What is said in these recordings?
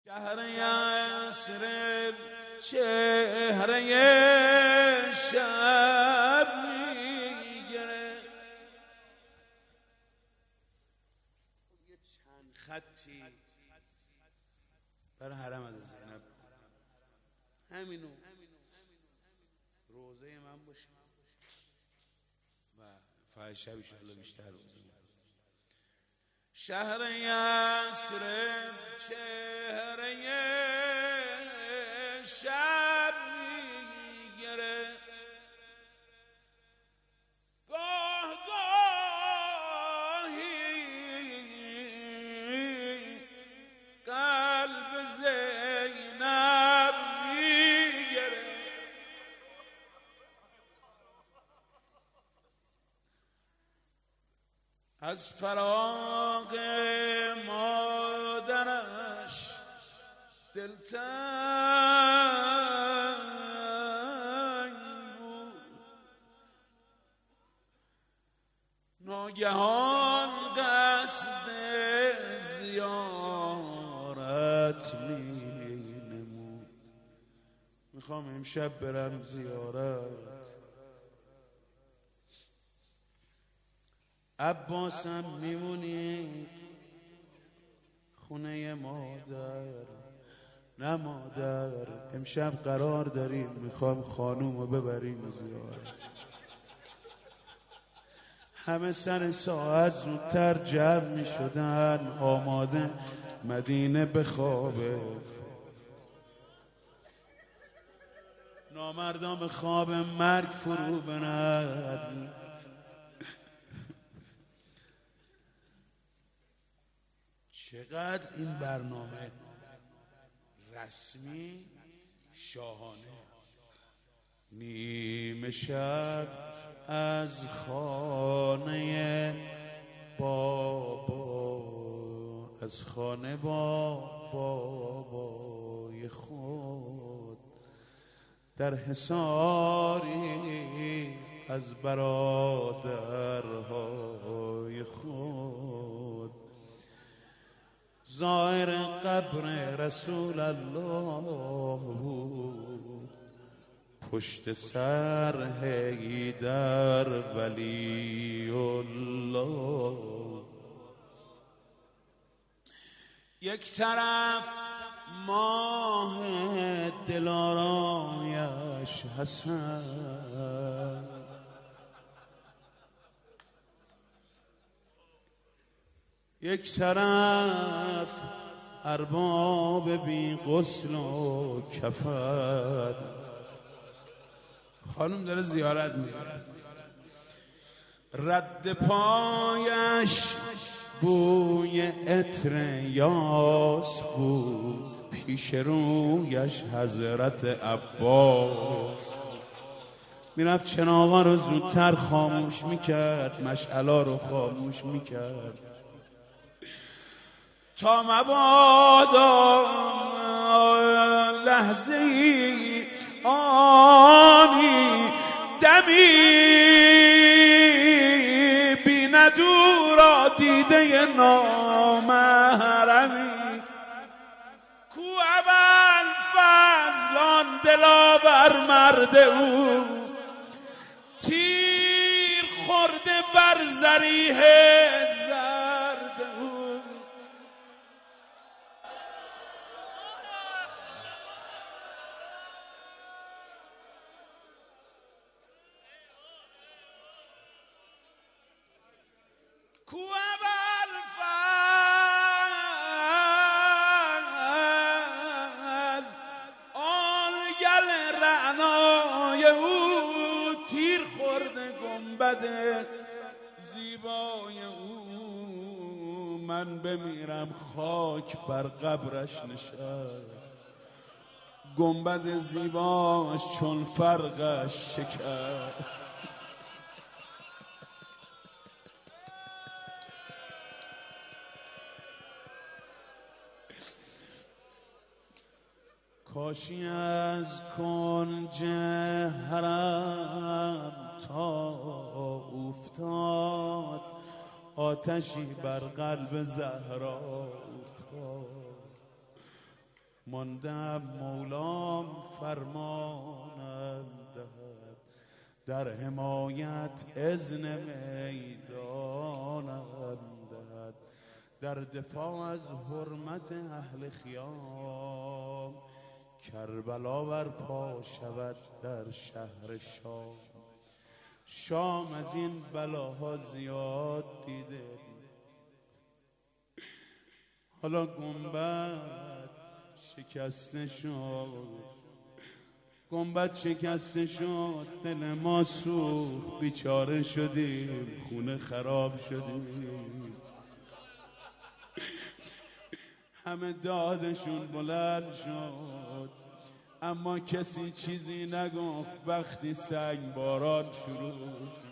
شهر یثرب چهره شب میگره، یه چند خطی بر حرم از زینب، همینو روزه من باشه و فایده شب ان شاءالله بیشتر روزه. شهر یثرب چهره شب میگره، گاه گاهی قلب زینب میگره، از فراق مادرش دلتنگ بود، ناگهان قصد زیارت مینمود. میخوام امشب برم زیارت، عباسم میمونی خونه مادر؟ نه مادر، امشب قرار داریم میخوام خانومو ببریم زیارت. همه سر ساعت زودتر جمع میشدن آماده مدینه بخوابه، نامردان خواب مرگ فرو برن. چقدر این برنامه رسمی شاهانه. نیمه شب از خانه بابا، از خانه بابای خود، در حصاری از برادرهای خود، زائر قبر رسول الله بود، پشت سر حیدر ولی الله. یک طرف ماه دلارایش حسن، یک طرف ارباب بی غسل و کفن. خانم داره زیارت میره، رد پایش بوی عطر یاس بود، پیش رویش حضرت عباس. میرفت چراغا رو زودتر خاموش میکرد، مشعلا رو خاموش میکرد تا مبادا لحظه ای آنی دمی بیند او را دیده نامحرمی. کو ابوالفضلان دلاور مرد او، تیر خورده بر ضریح زرد او. کو ابوالفضل آن گل رعنای او، تیر خورده گنبد زیبای او. من بمیرم خاک بر قبرش نشست، گنبد زیباش چون فرقش شکست. کاشی از کنج حرم تا افتاد، آتشی بر قلب زهرا افتاد. ماندم مولام فرمانم دهد، در حمایت اذن میدانم دهد، در دفاع از حرمت اهل خیام کربلا برپا شود در شهر شام. شام از این بلاها زیاد دیده، حالا گنبد شکسته شد، گنبد شکسته شد، دل ما سوخت، بیچاره شدیم، خونه خراب شدیم. همه دادشون بلند شد، اما کسی چیزی نگفت وقتی سنگ باران شروع شد.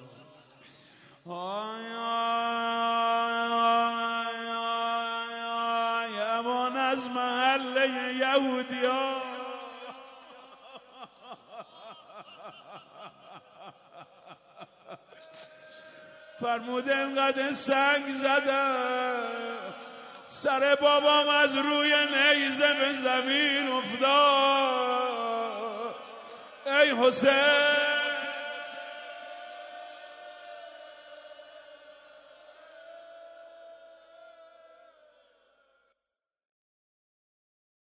امان از محله یهودیا، فرموده انقدر سنگ زدم سر بابام از روی نیزه به زمین افتاد. ای حسین